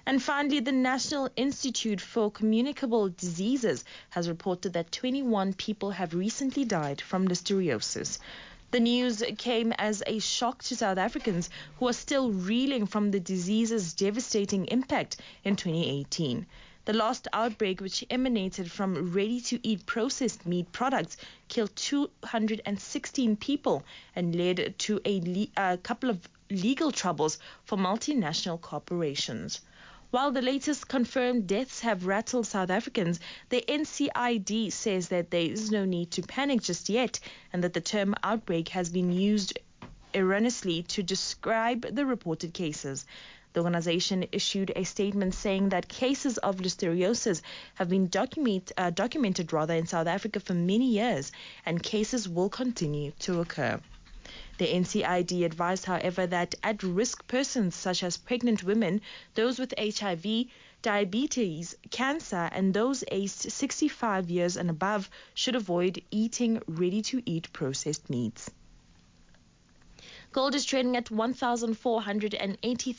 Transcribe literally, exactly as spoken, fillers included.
And finally, the National Institute for Communicable Diseases has reported that twenty-one people have recently died from listeriosis. The news came as a shock to South Africans who are still reeling from the disease's devastating impact in twenty eighteen. The last outbreak, which emanated from ready-to-eat processed meat products, killed two hundred sixteen people and led to a, le- a couple of legal troubles for multinational corporations. While the latest confirmed deaths have rattled South Africans, the N C I D says that there is no need to panic just yet and that the term outbreak has been used erroneously to describe the reported cases. The organization issued a statement saying that cases of listeriosis have been document, uh, documented rather in South Africa for many years and cases will continue to occur. The N C I D advised, however, that at-risk persons such as pregnant women, those with H I V, diabetes, cancer, and those aged sixty-five years and above should avoid eating ready-to-eat processed meats. Gold is trading at one thousand four hundred eighty-three